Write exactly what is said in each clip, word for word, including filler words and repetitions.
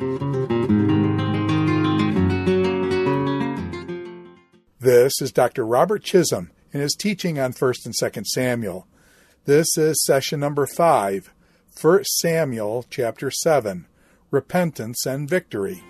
This is Doctor Robert Chisholm in his teaching on First and Second Samuel. This is session number five, First Samuel chapter seven, Repentance and Victory.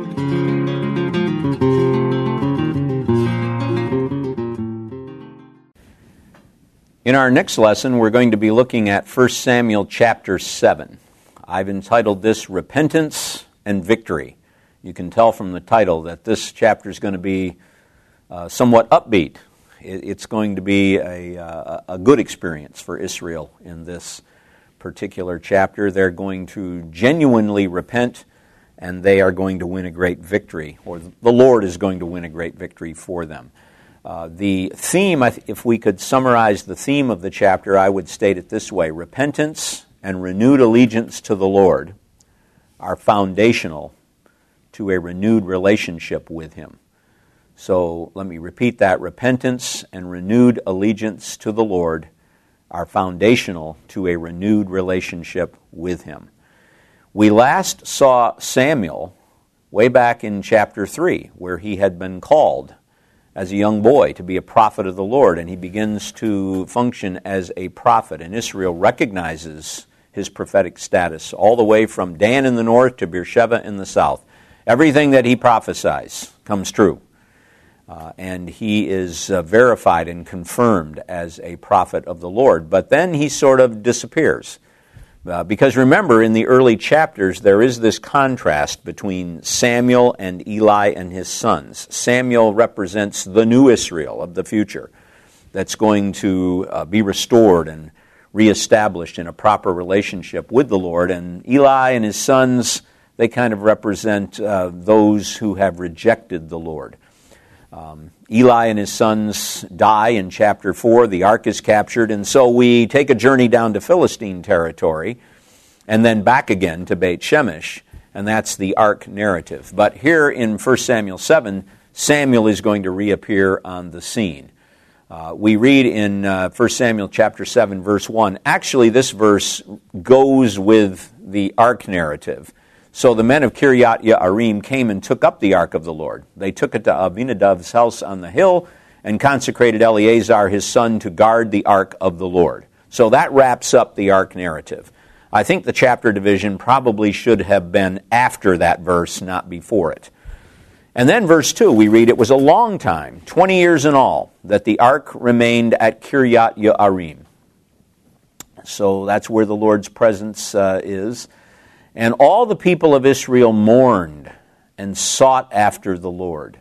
In our next lesson, we're going to be looking at First Samuel chapter seven. I've entitled this Repentance and Victory. You can tell from the title that this chapter is going to be uh, somewhat upbeat. It, it's going to be a, uh, a good experience for Israel in this particular chapter. They're going to genuinely repent, and they are going to win a great victory, or the Lord is going to win a great victory for them. Uh, the theme, if we could summarize the theme of the chapter, I would state it this way: repentance and renewed allegiance to the Lord are foundational to a renewed relationship with Him. So let me repeat that. Repentance and renewed allegiance to the Lord are foundational to a renewed relationship with Him. We last saw Samuel way back in chapter three, where he had been called as a young boy to be a prophet of the Lord, and he begins to function as a prophet, and Israel recognizes his prophetic status all the way from Dan in the north to Beersheba in the south. Everything that he prophesies comes true. Uh, and he is uh, verified and confirmed as a prophet of the Lord. But then he sort of disappears. Uh, because remember, in the early chapters, there is this contrast between Samuel and Eli and his sons. Samuel represents the new Israel of the future that's going to uh, be restored and reestablished in a proper relationship with the Lord. And Eli and his sons, they kind of represent uh, those who have rejected the Lord. Um, Eli and his sons die in chapter four. The ark is captured, and so we take a journey down to Philistine territory and then back again to Beit Shemesh, and that's the ark narrative. But here in First Samuel seven, Samuel is going to reappear on the scene. Uh, we read in uh, First Samuel chapter seven, verse one. Actually, this verse goes with the ark narrative. So the men of Kiryat Yearim came and took up the ark of the Lord. They took it to Abinadab's house on the hill and consecrated Eleazar his son to guard the ark of the Lord. So that wraps up the ark narrative. I think the chapter division probably should have been after that verse, not before it. And then verse two, we read, "It was a long time, twenty years in all, that the ark remained at Kiryat Yearim." So that's where the Lord's presence uh, is. "And all the people of Israel mourned and sought after the Lord."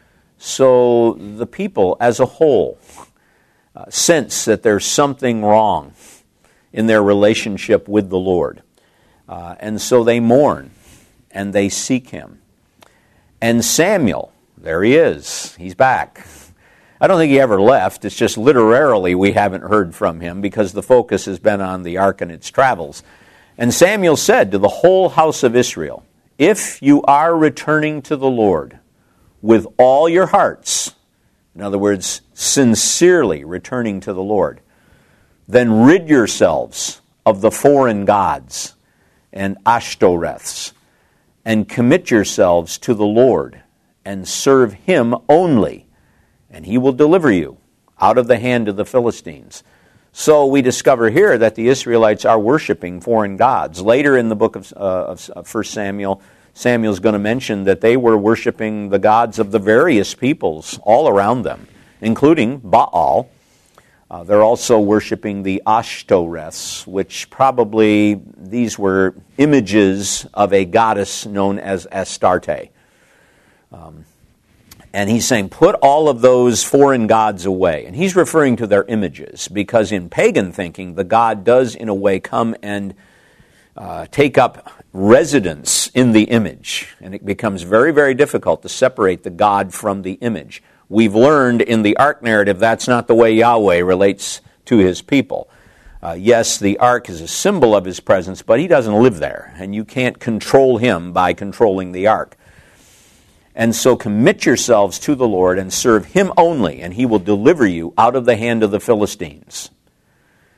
So the people as a whole uh, sense that there's something wrong in their relationship with the Lord. Uh, and so they mourn and they seek Him. And Samuel, there he is. He's back. I don't think he ever left. It's just literarily we haven't heard from him because the focus has been on the ark and its travels. And Samuel said to the whole house of Israel, "If you are returning to the Lord with all your hearts," in other words, sincerely returning to the Lord, "then rid yourselves of the foreign gods and Ashtoreths, and commit yourselves to the Lord, and serve Him only, and He will deliver you out of the hand of the Philistines." So we discover here that the Israelites are worshiping foreign gods. Later in the book of, uh, of First Samuel, Samuel's going to mention that they were worshiping the gods of the various peoples all around them, including Baal. Uh, they're also worshiping the Ashtoreths, which probably these were images of a goddess known as Astarte. Um, And he's saying, put all of those foreign gods away. And he's referring to their images, because in pagan thinking, the god does in a way come and uh, take up residence in the image. And it becomes very, very difficult to separate the god from the image. We've learned in the ark narrative that's not the way Yahweh relates to His people. Uh, yes, the ark is a symbol of His presence, but He doesn't live there. And you can't control Him by controlling the ark. And so commit yourselves to the Lord and serve Him only, and He will deliver you out of the hand of the Philistines.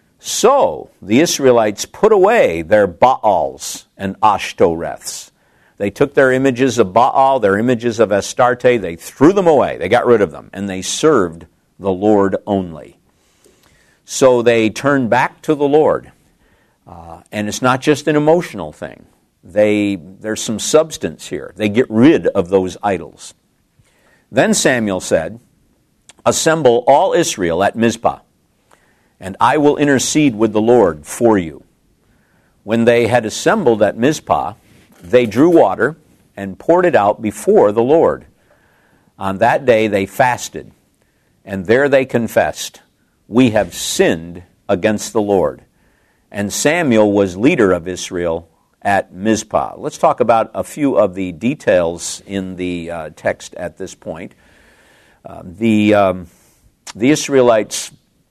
So the Israelites put away their Baals and Ashtoreths. They took their images of Baal, their images of Astarte, they threw them away, they got rid of them, and they served the Lord only. So they turned back to the Lord. Uh, and it's not just an emotional thing. They, there's some substance here. They get rid of those idols. Then Samuel said, "Assemble all Israel at Mizpah, and I will intercede with the Lord for you." When they had assembled at Mizpah, they drew water and poured it out before the Lord. On that day they fasted, and there they confessed, "We have sinned against the Lord." And Samuel was leader of Israel at Mizpah. Let's talk about a few of the details in the uh, text at this point. Uh, the, um, the Israelites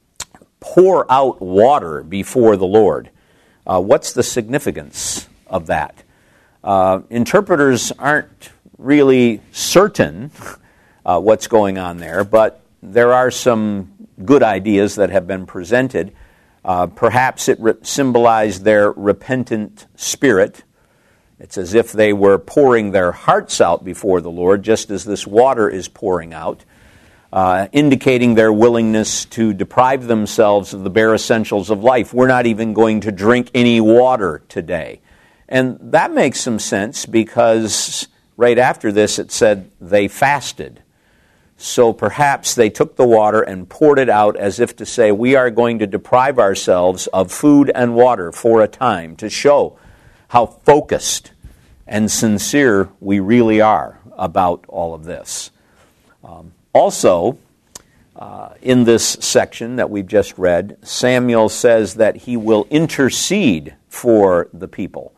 pour out water before the Lord. Uh, what's the significance of that? Uh, interpreters aren't really certain uh, what's going on there, but there are some good ideas that have been presented. Uh, perhaps it re- symbolized their repentant spirit. It's as if they were pouring their hearts out before the Lord, just as this water is pouring out, uh, indicating their willingness to deprive themselves of the bare essentials of life. We're not even going to drink any water today. And that makes some sense because right after this it said they fasted. So perhaps they took the water and poured it out as if to say, we are going to deprive ourselves of food and water for a time to show how focused and sincere we really are about all of this. Um, also, uh, in this section that we've just read, Samuel says that he will intercede for the people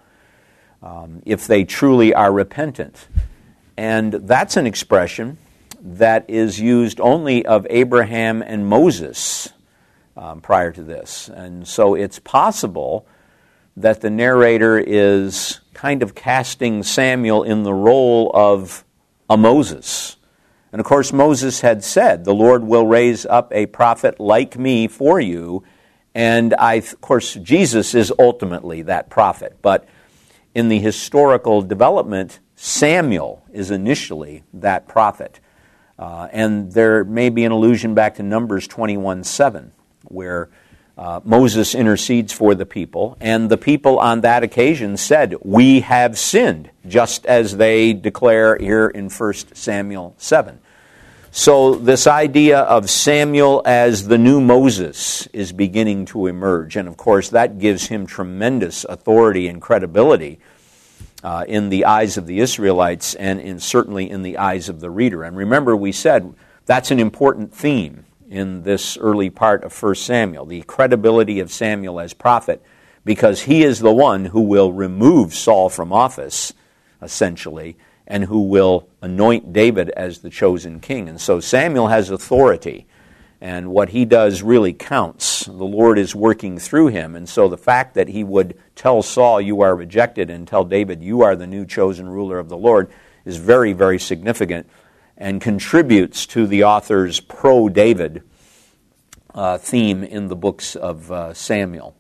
um, if they truly are repentant. And that's an expression that is used only of Abraham and Moses um, prior to this. And so it's possible that the narrator is kind of casting Samuel in the role of a Moses. And of course Moses had said, "The Lord will raise up a prophet like me for you." And I, of course, Jesus is ultimately that prophet. But in the historical development, Samuel is initially that prophet. Uh, and there may be an allusion back to Numbers twenty-one seven, where uh, Moses intercedes for the people, and the people on that occasion said, "We have sinned," just as they declare here in First Samuel seven. So this idea of Samuel as the new Moses is beginning to emerge, and of course that gives him tremendous authority and credibility Uh, in the eyes of the Israelites and in certainly in the eyes of the reader. And remember, we said that's an important theme in this early part of First Samuel, the credibility of Samuel as prophet, because he is the one who will remove Saul from office, essentially, and who will anoint David as the chosen king. And so Samuel has authority, and what he does really counts. The Lord is working through him, and so the fact that he would tell Saul, "You are rejected," and tell David, "You are the new chosen ruler of the Lord," is very, very significant and contributes to the author's pro-David uh, theme in the books of uh, Samuel.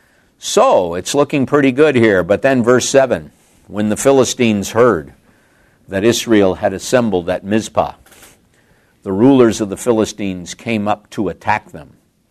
So, it's looking pretty good here, but then verse seven, when the Philistines heard that Israel had assembled at Mizpah, the rulers of the Philistines came up to attack them.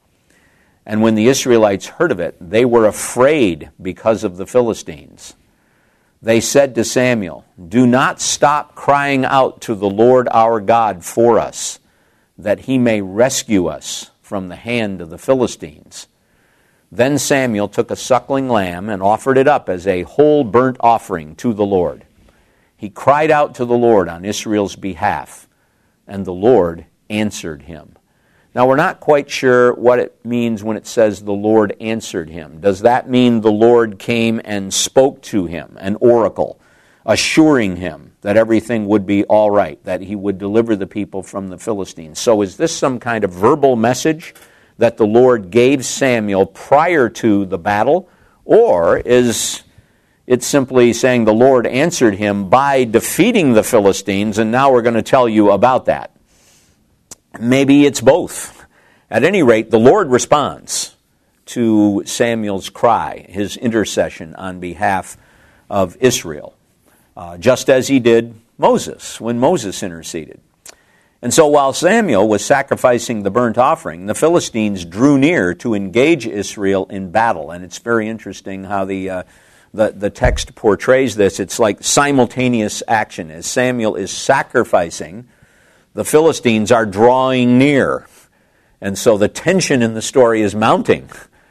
And when the Israelites heard of it, they were afraid because of the Philistines. They said to Samuel, "Do not stop crying out to the Lord our God for us, that he may rescue us from the hand of the Philistines." Then Samuel took a suckling lamb and offered it up as a whole burnt offering to the Lord. He cried out to the Lord on Israel's behalf, and the Lord answered him. Now, we're not quite sure what it means when it says the Lord answered him. Does that mean the Lord came and spoke to him, an oracle, assuring him that everything would be all right, that he would deliver the people from the Philistines? So is this some kind of verbal message that the Lord gave Samuel prior to the battle? Or is it simply saying the Lord answered him by defeating the Philistines, and now we're going to tell you about that? Maybe it's both. At any rate, the Lord responds to Samuel's cry, his intercession on behalf of Israel. uh, just as he did Moses when Moses interceded. And so while Samuel was sacrificing the burnt offering, the Philistines drew near to engage Israel in battle. And it's very interesting how the, uh, the, the text portrays this. It's like simultaneous action. As Samuel is sacrificing, the Philistines are drawing near. And so the tension in the story is mounting.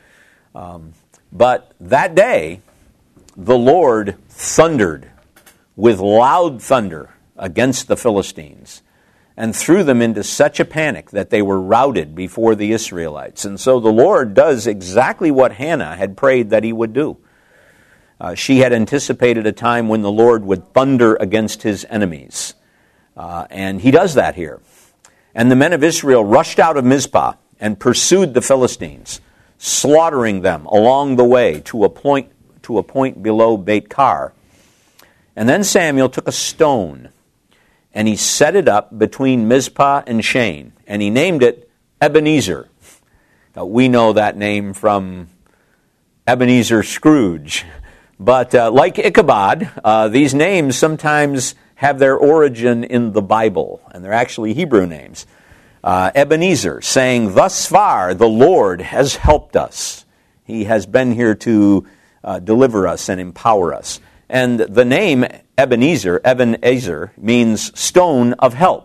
Um, but that day, the Lord thundered with loud thunder against the Philistines, and threw them into such a panic that they were routed before the Israelites. And so the Lord does exactly what Hannah had prayed that he would do. Uh, she had anticipated a time when the Lord would thunder against his enemies. Uh, and he does that here. And the men of Israel rushed out of Mizpah and pursued the Philistines, slaughtering them along the way to a point, to a point below Beit-Kar. And then Samuel took a stone, and he set it up between Mizpah and Shane, and he named it Ebenezer. Now, we know that name from Ebenezer Scrooge. But uh, like Ichabod, uh, these names sometimes have their origin in the Bible, and they're actually Hebrew names. Uh, Ebenezer, saying, "Thus far the Lord has helped us. He has been here to uh, deliver us and empower us." And the name Ebenezer, Ebenezer, means stone of help.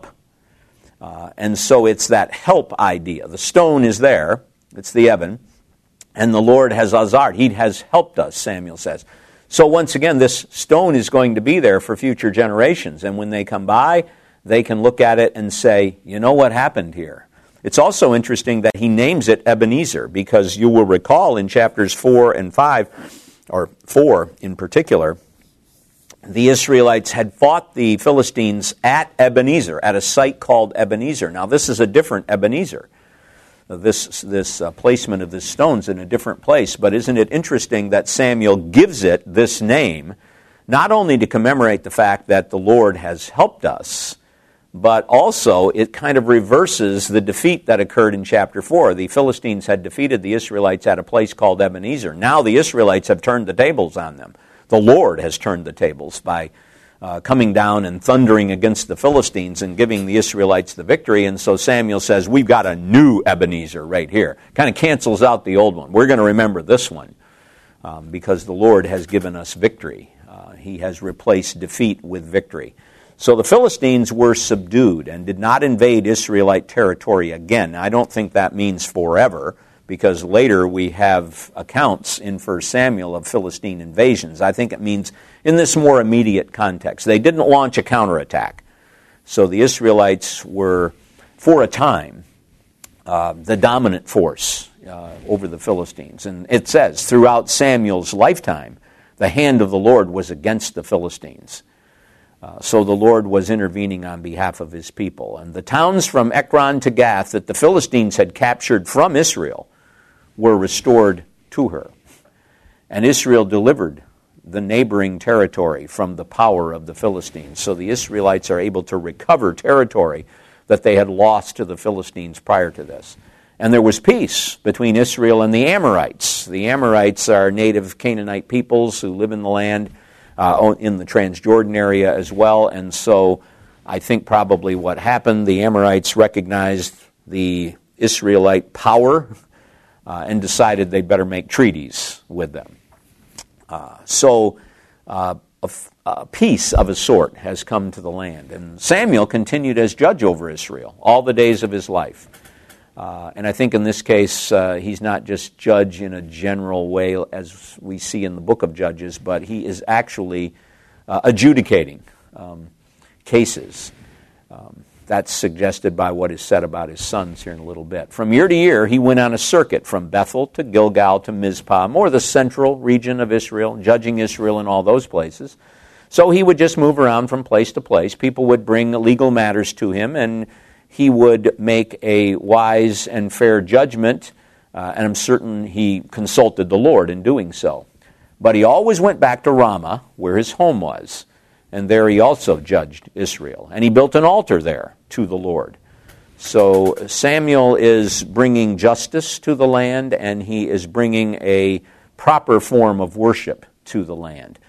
Uh, and so it's that help idea. The stone is there. It's the Eben. And the Lord has azard. He has helped us, Samuel says. So once again, this stone is going to be there for future generations. And when they come by, they can look at it and say, you know what happened here? It's also interesting that he names it Ebenezer, because you will recall in chapters four and five, or four in particular, the Israelites had fought the Philistines at Ebenezer, at a site called Ebenezer. Now, this is a different Ebenezer. This, this uh, placement of the stones in a different place. But isn't it interesting that Samuel gives it this name, not only to commemorate the fact that the Lord has helped us, but also it kind of reverses the defeat that occurred in chapter four. The Philistines had defeated the Israelites at a place called Ebenezer. Now the Israelites have turned the tables on them. The Lord has turned the tables by uh, coming down and thundering against the Philistines and giving the Israelites the victory. And so Samuel says, we've got a new Ebenezer right here. Kind of cancels out the old one. We're going to remember this one um, because the Lord has given us victory. Uh, he has replaced defeat with victory. So the Philistines were subdued and did not invade Israelite territory again. I don't think that means forever, because later we have accounts in First Samuel of Philistine invasions. I think it means in this more immediate context. They didn't launch a counterattack. So the Israelites were, for a time, uh, the dominant force uh, over the Philistines. And it says, throughout Samuel's lifetime, the hand of the Lord was against the Philistines. Uh, so the Lord was intervening on behalf of his people. And the towns from Ekron to Gath that the Philistines had captured from Israel were restored to her. And Israel delivered the neighboring territory from the power of the Philistines. So the Israelites are able to recover territory that they had lost to the Philistines prior to this. And there was peace between Israel and the Amorites. The Amorites are native Canaanite peoples who live in the land, uh, in the Transjordan area as well. And so I think probably what happened, the Amorites recognized the Israelite power Uh, and decided they'd better make treaties with them. Uh, so uh, a, a peace of a sort has come to the land. And Samuel continued as judge over Israel all the days of his life. Uh, and I think in this case, uh, he's not just judge in a general way as we see in the book of Judges, but he is actually uh, adjudicating um, cases. Um, That's suggested by what is said about his sons here in a little bit. From year to year, he went on a circuit from Bethel to Gilgal to Mizpah, more the central region of Israel, judging Israel in all those places. So he would just move around from place to place. People would bring legal matters to him, and he would make a wise and fair judgment, uh, and I'm certain he consulted the Lord in doing so. But he always went back to Ramah, where his home was. And there he also judged Israel. And he built an altar there to the Lord. So Samuel is bringing justice to the land, and he is bringing a proper form of worship to the land.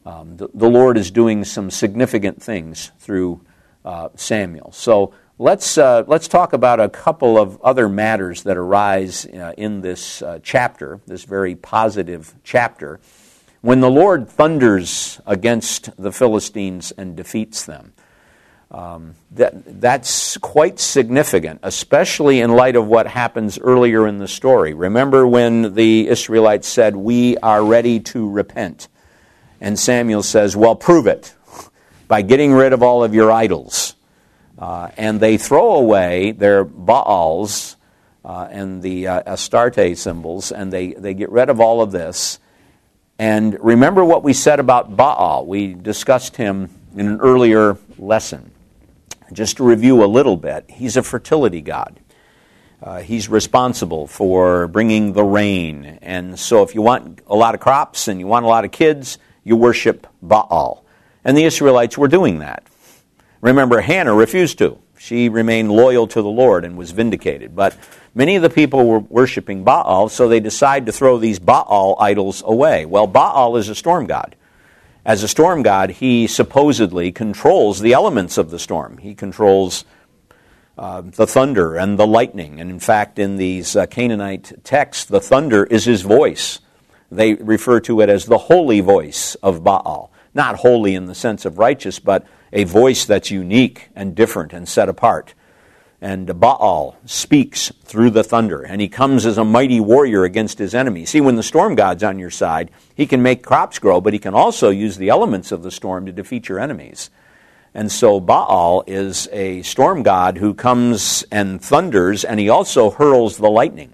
Um, the, the Lord is doing some significant things through uh, Samuel. So let's uh, let's talk about a couple of other matters that arise uh, in this uh, chapter, this very positive chapter, when the Lord thunders against the Philistines and defeats them. Um, that that's quite significant, especially in light of what happens earlier in the story. Remember when the Israelites said, "We are ready to repent," and Samuel says, "Well, prove it by getting rid of all of your idols." Uh, and they throw away their Baals uh, and the uh, Astarte symbols, and they, they get rid of all of this. And remember what we said about Baal. We discussed him in an earlier lesson. Just to review a little bit, he's a fertility god. Uh, he's responsible for bringing the rain. And so if you want a lot of crops and you want a lot of kids, you worship Baal. And the Israelites were doing that. Remember, Hannah refused to. She remained loyal to the Lord and was vindicated. But many of the people were worshiping Baal, so they decided to throw these Baal idols away. Well, Baal is a storm god. As a storm god, he supposedly controls the elements of the storm. He controls uh, the thunder and the lightning. And in fact, in these uh, Canaanite texts, the thunder is his voice. They refer to it as the holy voice of Baal. Not holy in the sense of righteous, but a voice that's unique and different and set apart. And Baal speaks through the thunder, and he comes as a mighty warrior against his enemies. See, when the storm god's on your side, he can make crops grow, but he can also use the elements of the storm to defeat your enemies. And so Baal is a storm god who comes and thunders, and he also hurls the lightning.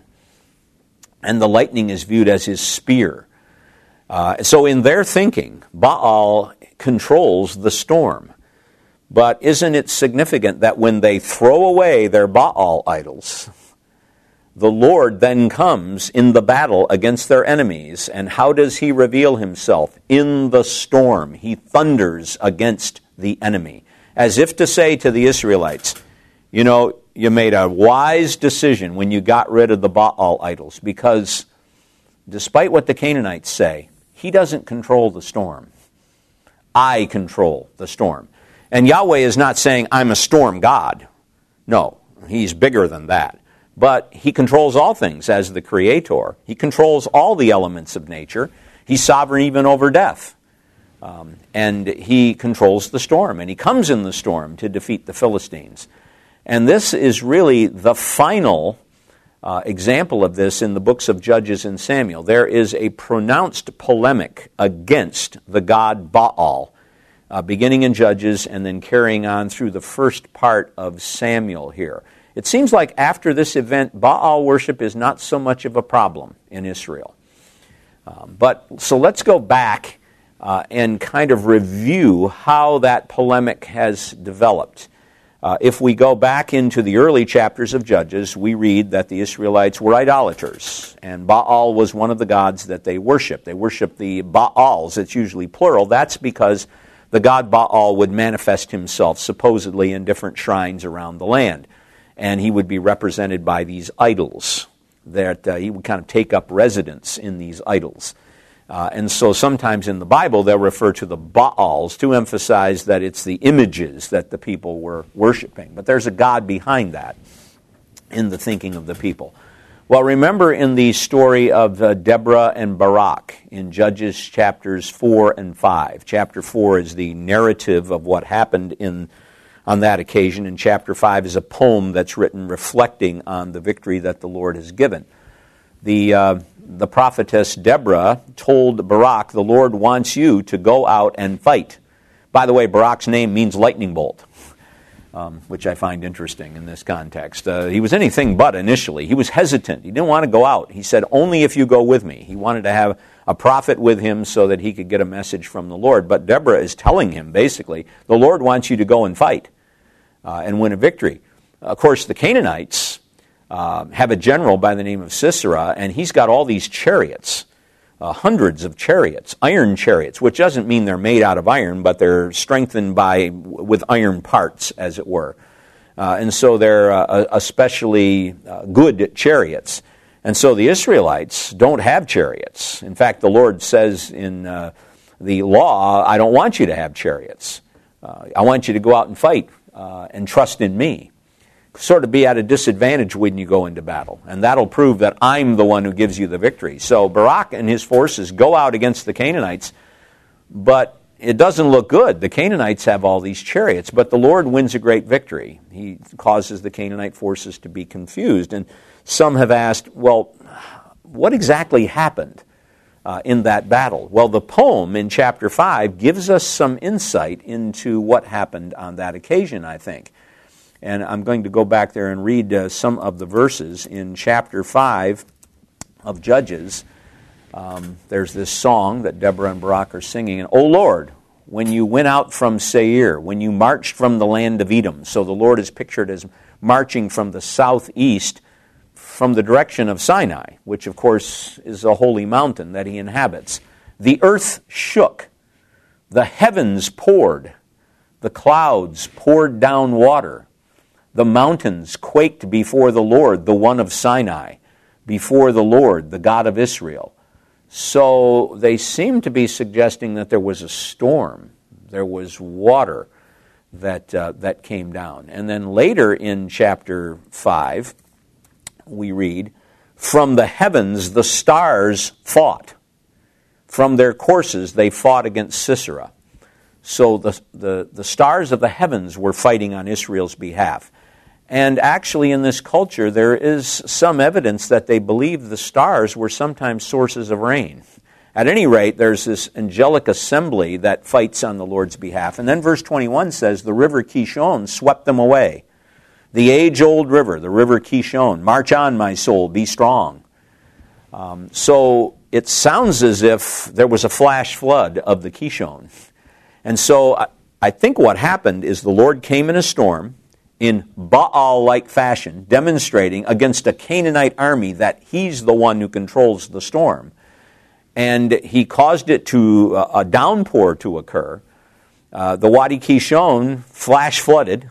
And the lightning is viewed as his spear. Uh, so in their thinking, Baal controls the storm. But isn't it significant that when they throw away their Baal idols, the Lord then comes in the battle against their enemies, and how does he reveal himself? In the storm. He thunders against the enemy, as if to say to the Israelites, you know, you made a wise decision when you got rid of the Baal idols, because despite what the Canaanites say, he doesn't control the storm. I control the storm. And Yahweh is not saying, I'm a storm god. No, he's bigger than that. But he controls all things as the creator. He controls all the elements of nature. He's sovereign even over death. Um, and he controls the storm. And he comes in the storm to defeat the Philistines. And this is really the final uh, example of this in the books of Judges and Samuel. There is a pronounced polemic against the god Baal, Uh, beginning in Judges and then carrying on through the first part of Samuel here. It seems like after this event, Baal worship is not so much of a problem in Israel. Um, but so let's go back uh, and kind of review how that polemic has developed. Uh, if we go back into the early chapters of Judges, we read that the Israelites were idolaters, and Baal was one of the gods that they worshiped. They worshiped the Baals. It's usually plural. That's because the god Baal would manifest himself supposedly in different shrines around the land. And he would be represented by these idols. That uh, he would kind of take up residence in these idols. Uh, and so sometimes in the Bible they'll refer to the Baals to emphasize that it's the images that the people were worshiping. But there's a god behind that in the thinking of the people. Well, remember in the story of uh, Deborah and Barak in Judges chapters four and five. Chapter four is the narrative of what happened in on that occasion, and chapter five is a poem that's written reflecting on the victory that the Lord has given. The, uh, the prophetess Deborah told Barak, the Lord wants you to go out and fight. By the way, Barak's name means lightning bolt. Um, which I find interesting in this context. Uh, he was anything but initially. He was hesitant. He didn't want to go out. He said, only if you go with me. He wanted to have a prophet with him so that he could get a message from the Lord. But Deborah is telling him, basically, the Lord wants you to go and fight uh, and win a victory. Of course, the Canaanites uh, have a general by the name of Sisera, and he's got all these chariots. Uh, hundreds of chariots, iron chariots, which doesn't mean they're made out of iron, but they're strengthened by with iron parts, as it were. Uh, and so they're uh, especially uh, good chariots. And so the Israelites don't have chariots. In fact, the Lord says in uh, the law, I don't want you to have chariots. Uh, I want you to go out and fight uh, and trust in me. Sort of be at a disadvantage when you go into battle. And that'll prove that I'm the one who gives you the victory. So Barak and his forces go out against the Canaanites, but it doesn't look good. The Canaanites have all these chariots, but the Lord wins a great victory. He causes the Canaanite forces to be confused. And some have asked, well, what exactly happened uh, in that battle? Well, the poem in chapter five gives us some insight into what happened on that occasion, I think. And I'm going to go back there and read uh, some of the verses in chapter five of Judges. Um, there's this song that Deborah and Barak are singing. And, O Lord, when you went out from Seir, when you marched from the land of Edom. So the Lord is pictured as marching from the southeast from the direction of Sinai, which of course is a holy mountain that he inhabits. The earth shook, the heavens poured, the clouds poured down water. The mountains quaked before the Lord, the one of Sinai, before the Lord, the God of Israel. So they seem to be suggesting that there was a storm, there was water that uh, that came down. And then later in chapter five, we read, from the heavens the stars fought. From their courses they fought against Sisera. So the, the, the stars of the heavens were fighting on Israel's behalf. And actually in this culture there is some evidence that they believed the stars were sometimes sources of rain. At any rate, there's this angelic assembly that fights on the Lord's behalf. And then verse twenty-one says, the river Kishon swept them away. The age-old river, the river Kishon, march on, my soul, be strong. Um, so it sounds as if there was a flash flood of the Kishon. And so I, I think what happened is the Lord came in a storm, in Baal-like fashion, demonstrating against a Canaanite army that he's the one who controls the storm. And he caused it to, uh, a downpour to occur. Uh, the Wadi Kishon flash flooded.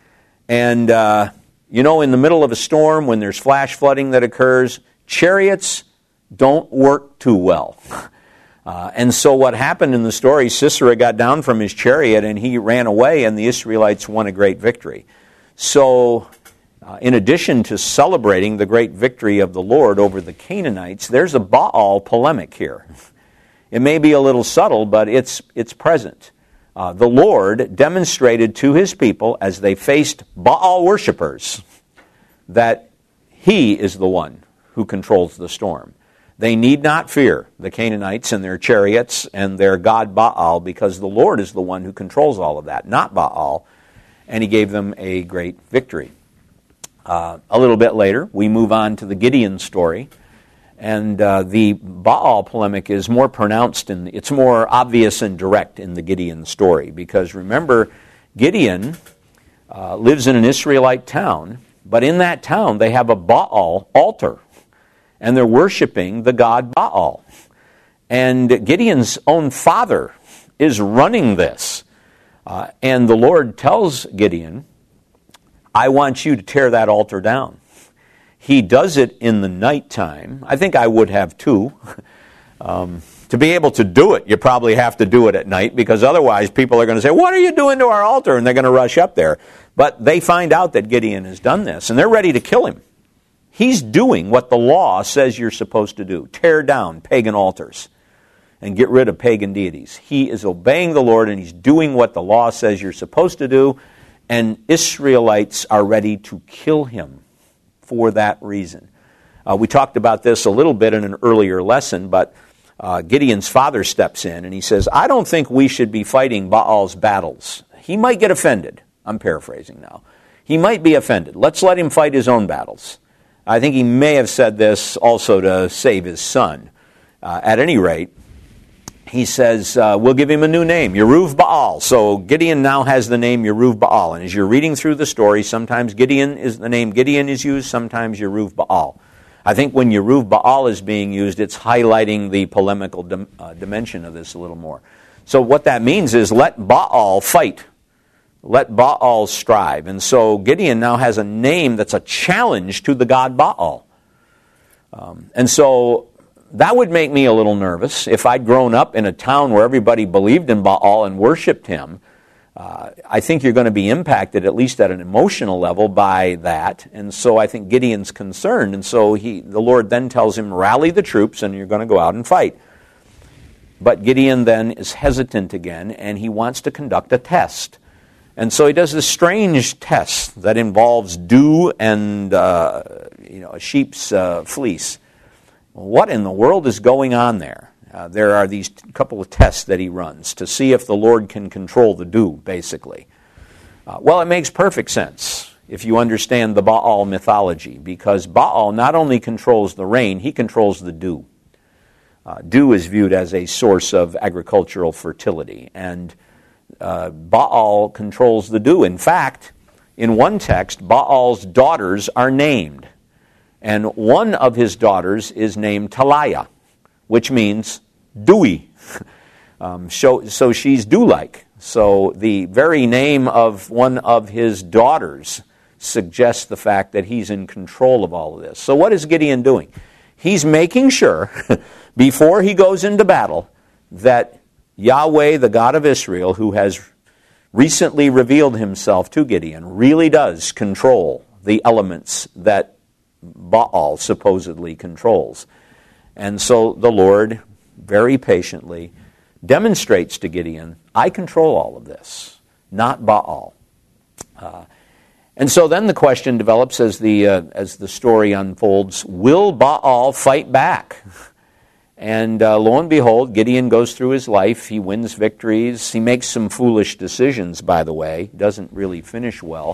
And, uh, you know, in the middle of a storm, when there's flash flooding that occurs, chariots don't work too well. Uh, and so what happened in the story, Sisera got down from his chariot and he ran away, and the Israelites won a great victory. So, uh, in addition to celebrating the great victory of the Lord over the Canaanites, there's a Baal polemic here. It may be a little subtle, but it's it's present. Uh, the Lord demonstrated to his people as they faced Baal worshipers that he is the one who controls the storm. They need not fear the Canaanites and their chariots and their god Baal, because the Lord is the one who controls all of that, not Baal. And he gave them a great victory. Uh, a little bit later, we move on to the Gideon story. And uh, the Baal polemic is more pronounced, and it's more obvious and direct in the Gideon story. Because remember, Gideon uh, lives in an Israelite town, but in that town they have a Baal altar. And they're worshiping the god Baal. And Gideon's own father is running this. Uh, and the Lord tells Gideon, I want you to tear that altar down. He does it in the nighttime. I think I would have too. Um, to be able to do it, you probably have to do it at night, because otherwise people are going to say, what are you doing to our altar? And they're going to rush up there. But they find out that Gideon has done this, and they're ready to kill him. He's doing what the law says you're supposed to do. Tear down pagan altars and get rid of pagan deities. He is obeying the Lord, and he's doing what the law says you're supposed to do, and Israelites are ready to kill him for that reason. Uh, we talked about this a little bit in an earlier lesson, but uh, Gideon's father steps in, and he says, I don't think we should be fighting Baal's battles. He might get offended. I'm paraphrasing now. He might be offended. Let's let him fight his own battles. I think he may have said this also to save his son. Uh, at any rate, he says, uh, we'll give him a new name, Yerub Baal. So Gideon now has the name Yerub Baal. And as you're reading through the story, sometimes Gideon is the name Gideon is used, sometimes Yerub Baal. I think when Yerub Baal is being used, it's highlighting the polemical dim, uh, dimension of this a little more. So what that means is let Baal fight. Let Baal strive. And so Gideon now has a name that's a challenge to the god Baal. Um, and so that would make me a little nervous. If I'd grown up in a town where everybody believed in Baal and worshiped him, uh, I think you're going to be impacted, at least at an emotional level, by that. And so I think Gideon's concerned. And so he, the Lord then tells him, rally the troops and you're going to go out and fight. But Gideon then is hesitant again, and he wants to conduct a test. And so he does this strange test that involves dew and uh, you know, a sheep's uh, fleece. What in the world is going on there? Uh, there are these t- couple of tests that he runs to see if the Lord can control the dew, basically. Uh, well, it makes perfect sense if you understand the Baal mythology, because Baal not only controls the rain, he controls the dew. Uh, dew is viewed as a source of agricultural fertility, and uh, Baal controls the dew. In fact, in one text, Baal's daughters are named. And one of his daughters is named Talaiah, which means dewy. um, so, so she's dew-like. So the very name of one of his daughters suggests the fact that he's in control of all of this. So what is Gideon doing? He's making sure, before he goes into battle, that Yahweh, the God of Israel, who has recently revealed himself to Gideon, really does control the elements that Baal supposedly controls. And so the Lord, very patiently, demonstrates to Gideon, I control all of this, not Baal. Uh, and so then the question develops as the, uh, as the story unfolds, will Baal fight back? And uh, lo and behold, Gideon goes through his life. He wins victories. He makes some foolish decisions, by the way. Doesn't really finish well.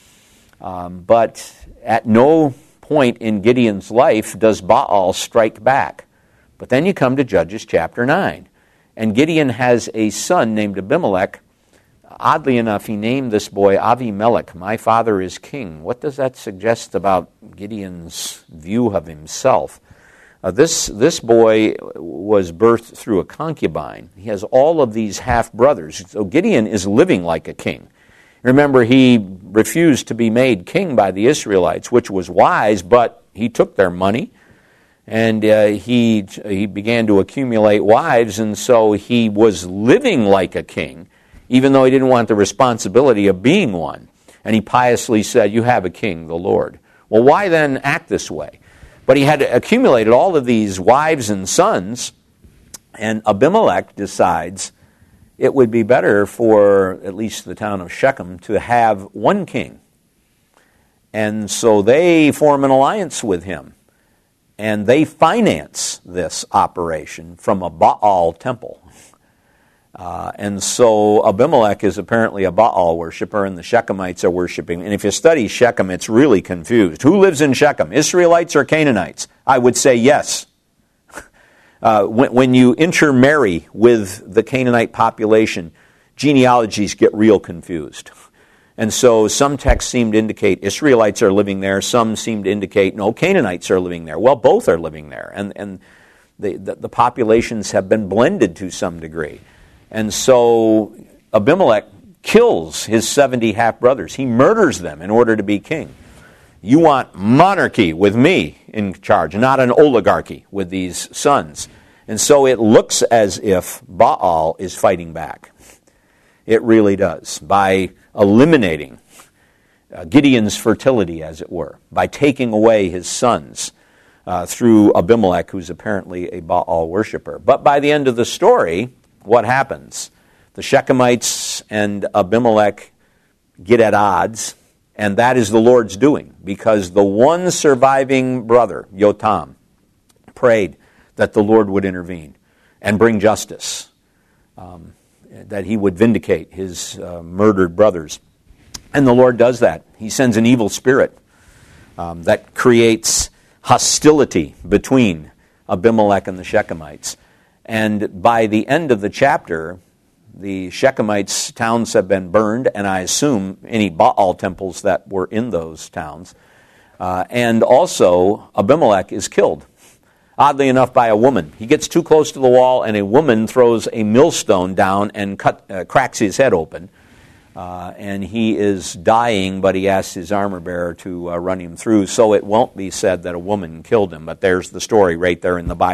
Um, but at no point in Gideon's life does Baal strike back. But then you come to Judges chapter nine. And Gideon has a son named Abimelech. Oddly enough, he named this boy Avimelech, my father is king. What does that suggest about Gideon's view of himself? Uh, this, this boy was birthed through a concubine. He has all of these half-brothers. So Gideon is living like a king. Remember, he refused to be made king by the Israelites, which was wise, but he took their money, and uh, he, he began to accumulate wives, and so he was living like a king, even though he didn't want the responsibility of being one. And he piously said, you have a king, the Lord. Well, why then act this way? But he had accumulated all of these wives and sons, and Abimelech decides it would be better for at least the town of Shechem to have one king. And so they form an alliance with him. And they finance this operation from a Baal temple. Uh, and so Abimelech is apparently a Baal worshiper, and the Shechemites are worshiping. And if you study Shechem, it's really confused. Who lives in Shechem, Israelites or Canaanites? I would say yes. Uh, when, when you intermarry with the Canaanite population, genealogies get real confused. And so some texts seem to indicate Israelites are living there. Some seem to indicate, no, Canaanites are living there. Well, both are living there. And, and the, the, the populations have been blended to some degree. And so Abimelech kills his seventy half-brothers. He murders them in order to be king. You want monarchy with me in charge, not an oligarchy with these sons. And so it looks as if Baal is fighting back. It really does, by eliminating uh, Gideon's fertility, as it were, by taking away his sons uh, through Abimelech, who's apparently a Baal worshiper. But by the end of the story, what happens? The Shechemites and Abimelech get at odds, and that is the Lord's doing, because the one surviving brother, Yotam, prayed that the Lord would intervene and bring justice, um, that he would vindicate his uh, murdered brothers. And the Lord does that. He sends an evil spirit um, that creates hostility between Abimelech and the Shechemites. And by the end of the chapter, the Shechemites' towns have been burned, and I assume any Baal temples that were in those towns. Uh, and also, Abimelech is killed, oddly enough, by a woman. He gets too close to the wall, and a woman throws a millstone down and cut, uh, cracks his head open. Uh, and he is dying, but he asks his armor-bearer to uh, run him through, so it won't be said that a woman killed him. But there's the story right there in the Bible.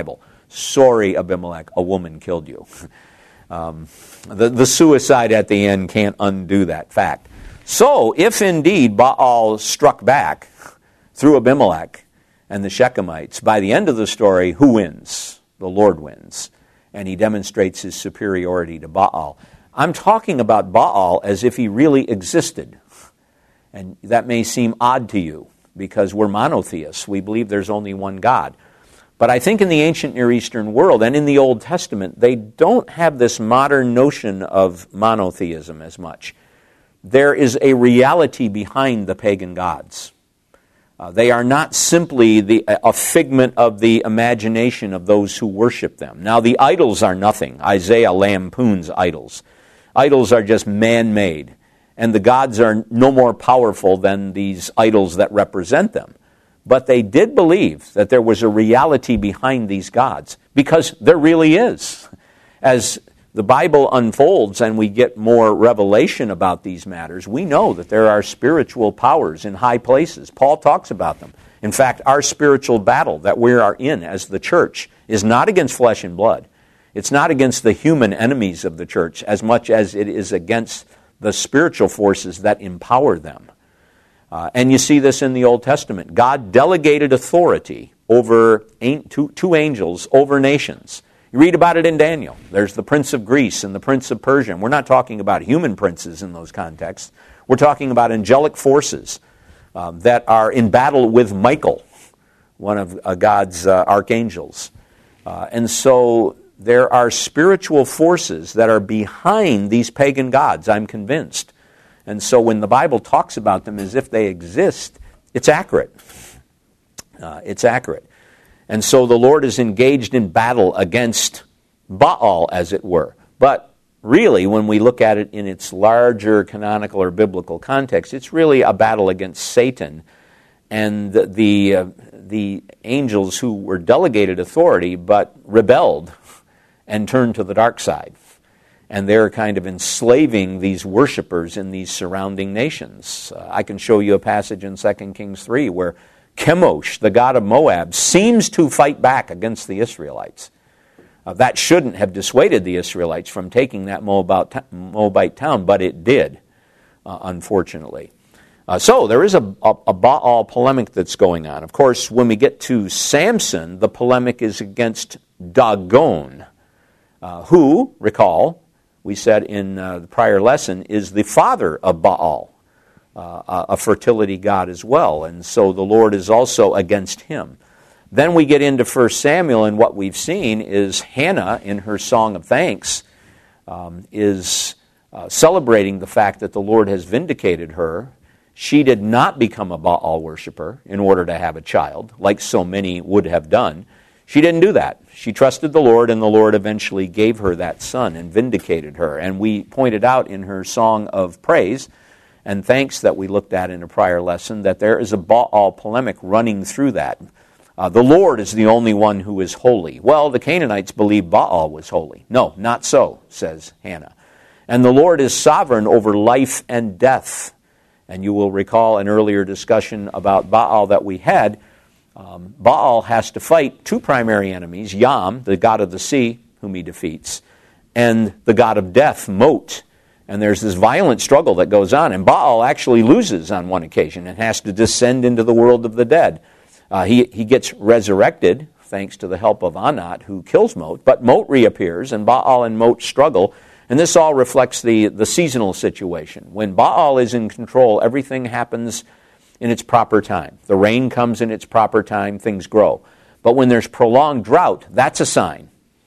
Sorry, Abimelech, a woman killed you. Um, the, the suicide at the end can't undo that fact. So, if indeed Baal struck back through Abimelech and the Shechemites, by the end of the story, who wins? The Lord wins. And he demonstrates his superiority to Baal. I'm talking about Baal as if he really existed. And that may seem odd to you, because we're monotheists. We believe there's only one God. But I think in the ancient Near Eastern world and in the Old Testament, they don't have this modern notion of monotheism as much. There is a reality behind the pagan gods. Uh, they are not simply the, a figment of the imagination of those who worship them. Now, the idols are nothing. Isaiah lampoons idols. Idols are just man-made, and the gods are no more powerful than these idols that represent them. But they did believe that there was a reality behind these gods, because there really is. As the Bible unfolds and we get more revelation about these matters, we know that there are spiritual powers in high places. Paul talks about them. In fact, our spiritual battle that we are in as the church is not against flesh and blood. It's not against the human enemies of the church as much as it is against the spiritual forces that empower them. Uh, and you see this in the Old Testament. God delegated authority over two, two angels over nations. You read about it in Daniel. There's the prince of Greece and the prince of Persia. We're not talking about human princes in those contexts. We're talking about angelic forces um, that are in battle with Michael, one of uh, God's uh, archangels. Uh, and so there are spiritual forces that are behind these pagan gods, I'm convinced. And so when the Bible talks about them as if they exist, it's accurate. Uh, it's accurate. And so the Lord is engaged in battle against Baal, as it were. But really, when we look at it in its larger canonical or biblical context, it's really a battle against Satan and the the, uh, the angels who were delegated authority but rebelled and turned to the dark side. And they're kind of enslaving these worshipers in these surrounding nations. Uh, I can show you a passage in Second Kings three where Chemosh, the god of Moab, seems to fight back against the Israelites. Uh, that shouldn't have dissuaded the Israelites from taking that Moabite, Moabite town, but it did, uh, unfortunately. Uh, so there is a, a, a Baal polemic that's going on. Of course, when we get to Samson, the polemic is against Dagon, uh, who, recall, we said in uh, the prior lesson, is the father of Baal, uh, a fertility god as well. And so the Lord is also against him. Then we get into First Samuel, and what we've seen is Hannah, in her Song of Thanks, um, is uh, celebrating the fact that the Lord has vindicated her. She did not become a Baal worshiper in order to have a child, like so many would have done. She didn't do that. She trusted the Lord, and the Lord eventually gave her that son and vindicated her. And we pointed out in her song of praise and thanks that we looked at in a prior lesson that there is a Baal polemic running through that. Uh, the Lord is the only one who is holy. Well, the Canaanites believed Baal was holy. No, not so, says Hannah. And the Lord is sovereign over life and death. And you will recall an earlier discussion about Baal that we had. Um, Baal has to fight two primary enemies, Yam, the god of the sea, whom he defeats, and the god of death, Mot. And there's this violent struggle that goes on, and Baal actually loses on one occasion and has to descend into the world of the dead. Uh, he, he gets resurrected, thanks to the help of Anat, who kills Mot, but Mot reappears, and Baal and Mot struggle, and this all reflects the, the seasonal situation. When Baal is in control, everything happens in its proper time. The rain comes in its proper time, things grow. But when there's prolonged drought, that's a sign,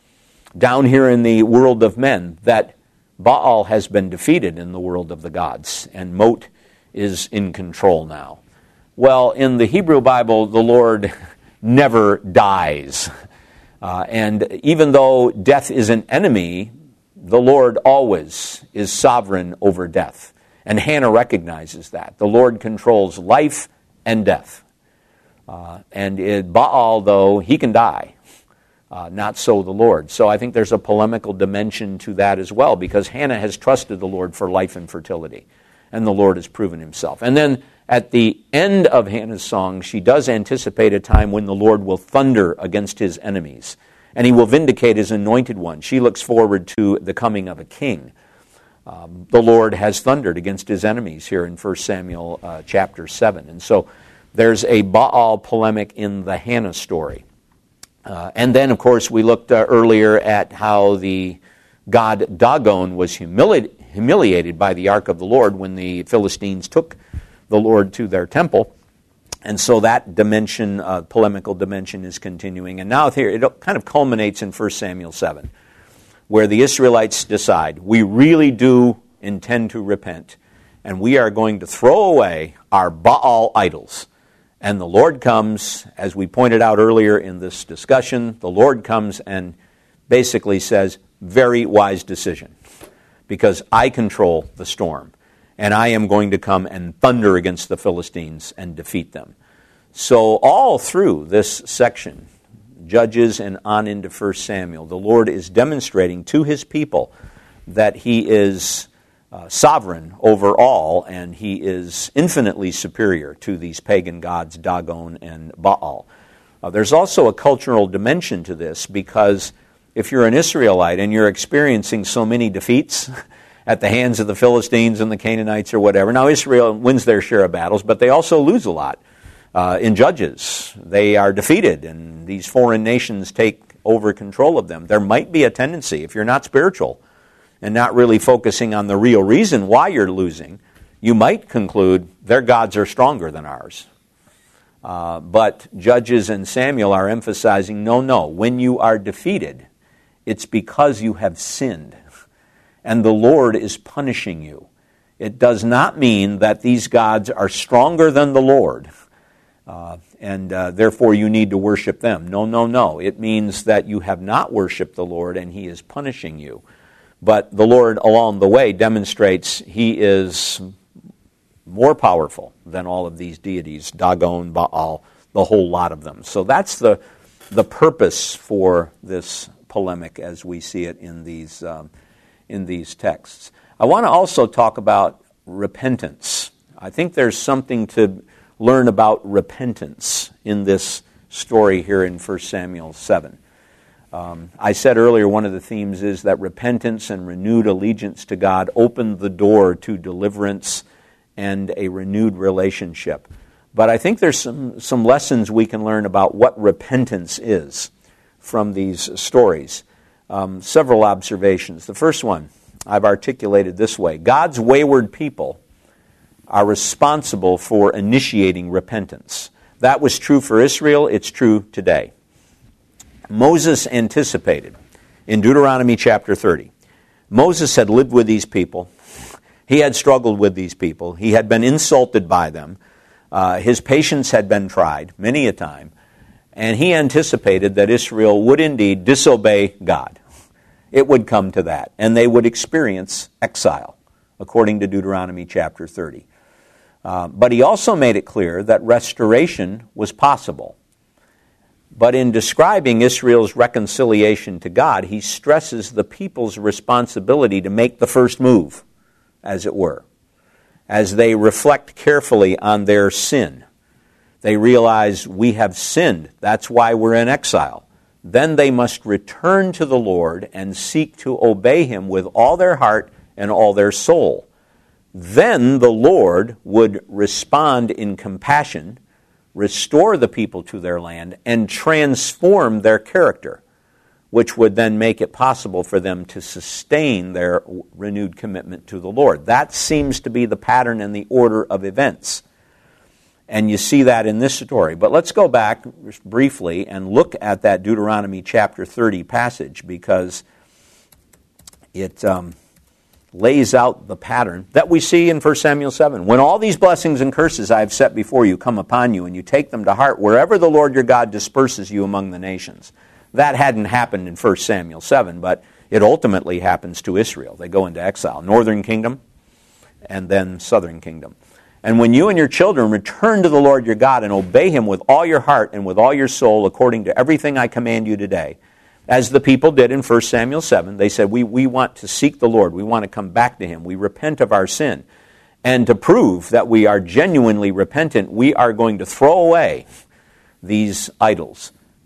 down here in the world of men, that Baal has been defeated in the world of the gods, and Mot is in control now. Well, in the Hebrew Bible, the Lord never dies. Uh, and even though death is an enemy, the Lord always is sovereign over death. And Hannah recognizes that. The Lord controls life and death. Uh, and it, Baal, though, he can die. Uh, not so the Lord. So I think there's a polemical dimension to that as well, because Hannah has trusted the Lord for life and fertility. And the Lord has proven himself. And then at the end of Hannah's song, she does anticipate a time when the Lord will thunder against his enemies. and he will vindicate his anointed one. She looks forward to the coming of a king. Um, the Lord has thundered against his enemies here in First Samuel uh, chapter seven. And so there's a Baal polemic in the Hannah story. Uh, and then, of course, we looked uh, earlier at how the god Dagon was humili- humiliated by the ark of the Lord when the Philistines took the Lord to their temple. And so that dimension, uh, polemical dimension, is continuing. And now here, it kind of culminates in First Samuel seven, where the Israelites decide, we really do intend to repent, and we are going to throw away our Baal idols. And the Lord comes, as we pointed out earlier in this discussion, the Lord comes and basically says, very wise decision, because I control the storm, and I am going to come and thunder against the Philistines and defeat them. So all through this section, Judges and on into First Samuel, the Lord is demonstrating to his people that he is uh, sovereign over all, and he is infinitely superior to these pagan gods, Dagon and Baal. Uh, there's also a cultural dimension to this, because if you're an Israelite and you're experiencing so many defeats at the hands of the Philistines and the Canaanites or whatever, now Israel wins their share of battles, but they also lose a lot. Uh, in Judges, they are defeated, and these foreign nations take over control of them. There might be a tendency, if you're not spiritual and not really focusing on the real reason why you're losing, you might conclude their gods are stronger than ours. Uh, but Judges and Samuel are emphasizing, no, no, when you are defeated, it's because you have sinned, and the Lord is punishing you. It does not mean that these gods are stronger than the Lord, Uh, and uh, therefore you need to worship them. No, no, no. It means that you have not worshiped the Lord and he is punishing you. But the Lord along the way demonstrates he is more powerful than all of these deities, Dagon, Baal, the whole lot of them. So that's the the purpose for this polemic as we see it in these um, in these texts. I want to also talk about repentance. I think there's something to learn about repentance in this story here in First Samuel seven. Um, I said earlier one of the themes is that repentance and renewed allegiance to God opened the door to deliverance and a renewed relationship. But I think there's some, some lessons we can learn about what repentance is from these stories. Um, several observations. The first one I've articulated this way. God's wayward people are responsible for initiating repentance. That was true for Israel. It's true today. Moses anticipated in Deuteronomy chapter thirty. Moses had lived with these people. He had struggled with these people. He had been insulted by them. Uh, his patience had been tried many a time. And he anticipated that Israel would indeed disobey God. It would come to that. And they would experience exile, according to Deuteronomy chapter thirty. Uh, but he also made it clear that restoration was possible. But in describing Israel's reconciliation to God, he stresses the people's responsibility to make the first move, as it were. As they reflect carefully on their sin, they realize we have sinned. That's why we're in exile. Then they must return to the Lord and seek to obey him with all their heart and all their soul. Then the Lord would respond in compassion, restore the people to their land, and transform their character, which would then make it possible for them to sustain their renewed commitment to the Lord. That seems to be the pattern and the order of events. And you see that in this story. But let's go back briefly and look at that Deuteronomy chapter thirty passage, because it um, lays out the pattern that we see in First Samuel seven. When all these blessings and curses I have set before you come upon you, and you take them to heart wherever the Lord your God disperses you among the nations. That hadn't happened in First Samuel seven, but it ultimately happens to Israel. They go into exile. Northern kingdom and then southern kingdom. And when you and your children return to the Lord your God and obey him with all your heart and with all your soul according to everything I command you today, as the people did in First Samuel seven, they said, we, we want to seek the Lord. We want to come back to him. We repent of our sin. And to prove that we are genuinely repentant, we are going to throw away these idols.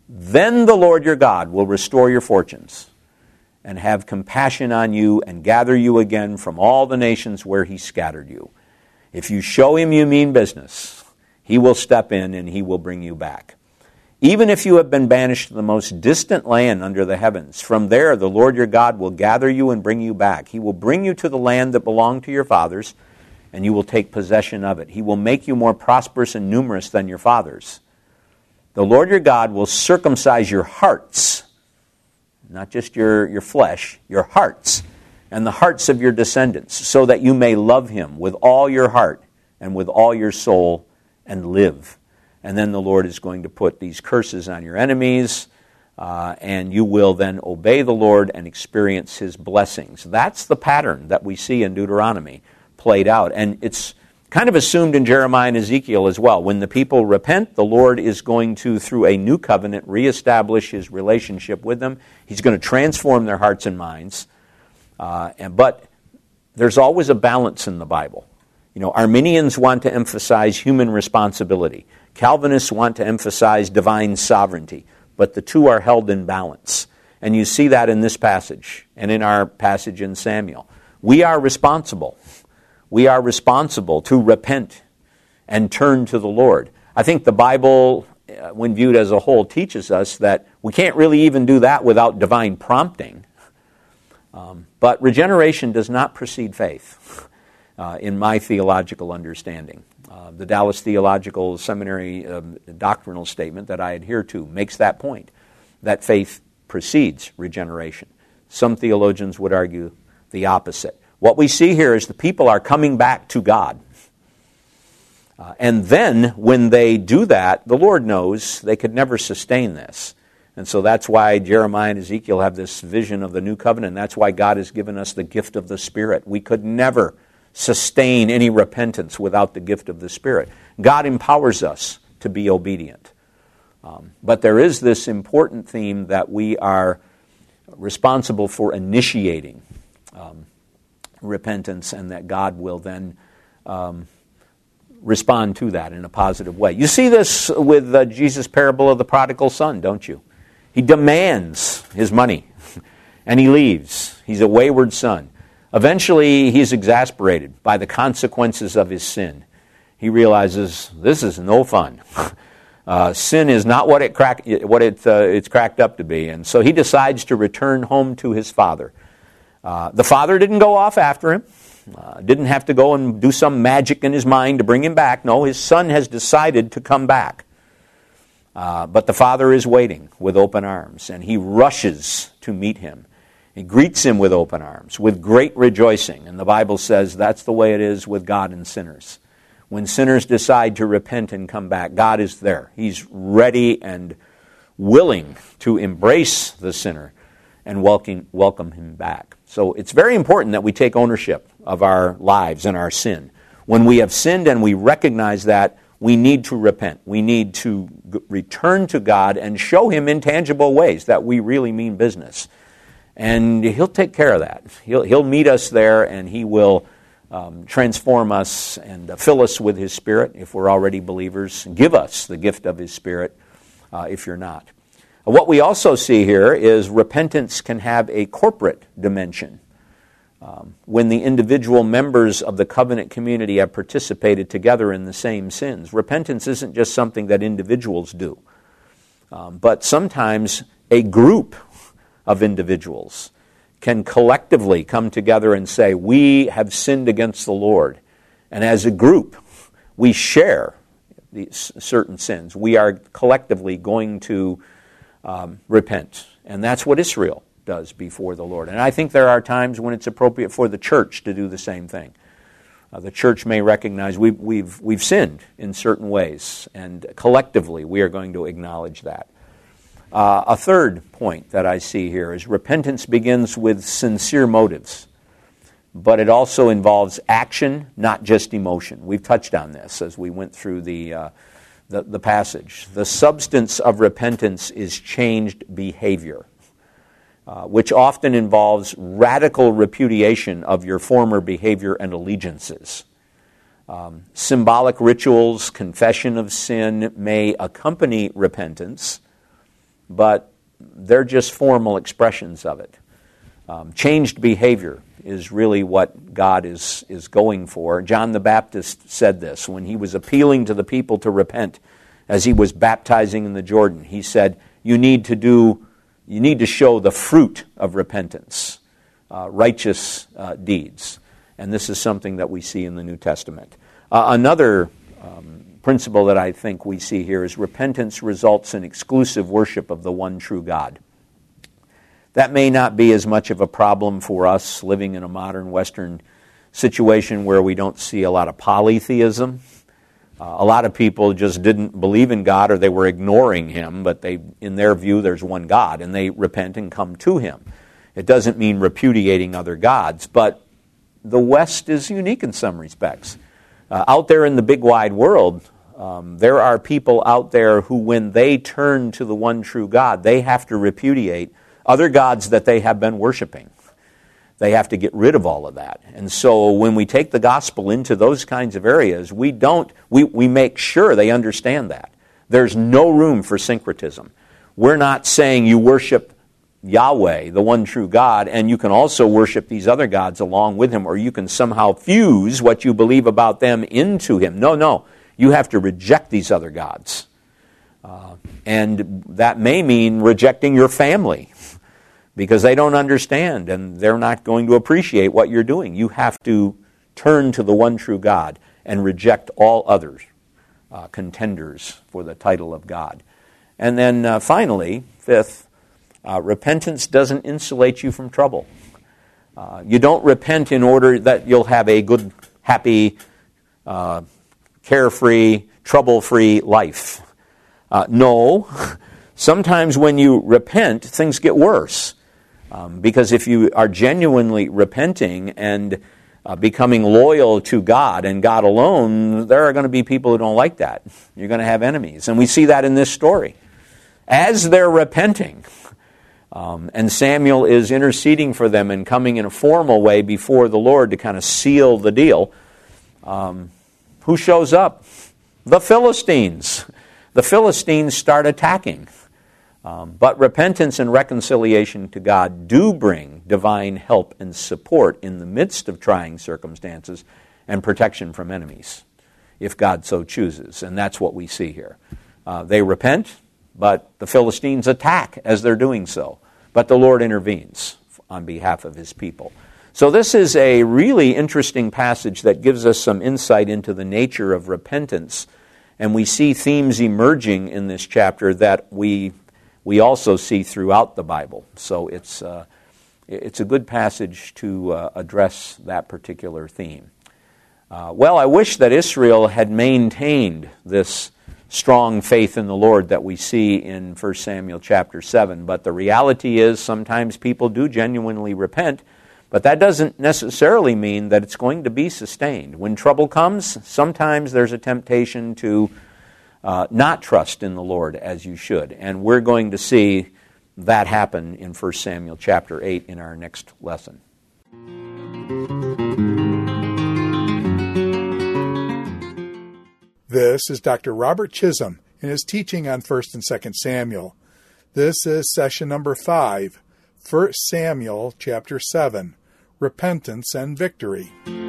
Then the Lord your God will restore your fortunes and have compassion on you and gather you again from all the nations where he scattered you. If you show him you mean business, he will step in and he will bring you back. Even if you have been banished to the most distant land under the heavens, from there the Lord your God will gather you and bring you back. He will bring you to the land that belonged to your fathers, and you will take possession of it. He will make you more prosperous and numerous than your fathers. The Lord your God will circumcise your hearts, not just your, your flesh, your hearts, and the hearts of your descendants, so that you may love him with all your heart and with all your soul and live. And then the Lord is going to put these curses on your enemies, uh, and you will then obey the Lord and experience his blessings. That's the pattern that we see in Deuteronomy played out. And it's kind of assumed in Jeremiah and Ezekiel as well. When the people repent, the Lord is going to, through a new covenant, reestablish his relationship with them. He's going to transform their hearts and minds. Uh, and, but there's always a balance in the Bible. You know, Arminians want to emphasize human responsibility. Calvinists want to emphasize divine sovereignty. But the two are held in balance. And you see that in this passage and in our passage in Samuel. We are responsible. We are responsible to repent and turn to the Lord. I think the Bible, uh, when viewed as a whole, teaches us that we can't really even do that without divine prompting. Um, but regeneration does not precede faith, uh, in my theological understanding. Uh, the Dallas Theological Seminary um, doctrinal statement that I adhere to makes that point, that faith precedes regeneration. Some theologians would argue the opposite. What we see here is the people are coming back to God. Uh, and then, when they do that, the Lord knows they could never sustain this. And so that's why Jeremiah and Ezekiel have this vision of the new covenant. That's why God has given us the gift of the Spirit. We could never sustain any repentance without the gift of the Spirit. God empowers us to be obedient. Um, but there is this important theme that we are responsible for initiating um, repentance, and that God will then um, respond to that in a positive way. You see this with uh, Jesus' parable of the prodigal son, don't you? He demands his money, and he leaves. He's a wayward son. Eventually, he's exasperated by the consequences of his sin. He realizes, this is no fun. Uh, sin is not what it crack, what it uh, it's cracked up to be, and so he decides to return home to his father. Uh, the father didn't go off after him, uh, didn't have to go and do some magic in his mind to bring him back. No, his son has decided to come back. Uh, but the father is waiting with open arms, and he rushes to meet him. He greets him with open arms, with great rejoicing. And the Bible says that's the way it is with God and sinners. When sinners decide to repent and come back, God is there. He's ready and willing to embrace the sinner and welcome, welcome him back. So it's very important that we take ownership of our lives and our sin. When we have sinned and we recognize that, we need to repent. We need to g- return to God and show him in tangible ways that we really mean business. And he'll take care of that. He'll, he'll meet us there, and he will um, transform us and uh, fill us with his Spirit if we're already believers. Give us the gift of his Spirit uh, if you're not. What we also see here is repentance can have a corporate dimension. Um, when the individual members of the covenant community have participated together in the same sins. Repentance isn't just something that individuals do, um, but sometimes a group of individuals can collectively come together and say, we have sinned against the Lord. And as a group, we share these certain sins. We are collectively going to um, repent. And that's what Israel does before the Lord. And I think there are times when it's appropriate for the church to do the same thing. Uh, the church may recognize we've, we've, we've sinned in certain ways, and collectively we are going to acknowledge that. Uh, a third point that I see here is repentance begins with sincere motives, but it also involves action, not just emotion. We've touched on this as we went through the, uh, the, the passage. The substance of repentance is changed behavior. Uh, which often involves radical repudiation of your former behavior and allegiances. Um, symbolic rituals, confession of sin may accompany repentance, but they're just formal expressions of it. Um, changed behavior is really what God is, is going for. John the Baptist said this when he was appealing to the people to repent as he was baptizing in the Jordan. He said, you need to do, you need to show the fruit of repentance, uh, righteous uh, deeds. And this is something that we see in the New Testament. Uh, another um, principle that I think we see here is repentance results in exclusive worship of the one true God. That may not be as much of a problem for us living in a modern Western situation where we don't see a lot of polytheism. Uh, a lot of people just didn't believe in God, or they were ignoring Him, but they, in their view, there's one God, and they repent and come to Him. It doesn't mean repudiating other gods, but the West is unique in some respects. Uh, out there in the big wide world, um, there are people out there who, when they turn to the one true God, they have to repudiate other gods that they have been worshiping. They have to get rid of all of that. And so when we take the gospel into those kinds of areas, we don't, we, we make sure they understand that. There's no room for syncretism. We're not saying you worship Yahweh, the one true God, and you can also worship these other gods along with Him, or you can somehow fuse what you believe about them into Him. No, no. You have to reject these other gods. Uh, and that may mean rejecting your family, because they don't understand and they're not going to appreciate what you're doing. You have to turn to the one true God and reject all others, uh, contenders for the title of God. And then uh, finally, fifth, uh, repentance doesn't insulate you from trouble. Uh, you don't repent in order that you'll have a good, happy, uh, carefree, trouble-free life. Uh, no, sometimes when you repent, things get worse. Um, because if you are genuinely repenting and uh, becoming loyal to God and God alone, there are going to be people who don't like that. You're going to have enemies. And we see that in this story. As they're repenting, um, and Samuel is interceding for them and coming in a formal way before the Lord to kind of seal the deal, um, who shows up? The Philistines. The Philistines start attacking. Um, but repentance and reconciliation to God do bring divine help and support in the midst of trying circumstances and protection from enemies, if God so chooses. And that's what we see here. Uh, they repent, but the Philistines attack as they're doing so. But the Lord intervenes on behalf of His people. So this is a really interesting passage that gives us some insight into the nature of repentance. And we see themes emerging in this chapter that we we also see throughout the Bible. So it's uh, it's a good passage to uh, address that particular theme. Uh, well, I wish that Israel had maintained this strong faith in the Lord that we see in First Samuel chapter seven. But the reality is sometimes people do genuinely repent, but that doesn't necessarily mean that it's going to be sustained. When trouble comes, sometimes there's a temptation to uh, not trust in the Lord as you should. And we're going to see that happen in First Samuel chapter eight in our next lesson. This is Doctor Robert Chisholm in his teaching on First and Second Samuel. This is session number five, First Samuel chapter seven, Repentance and Victory.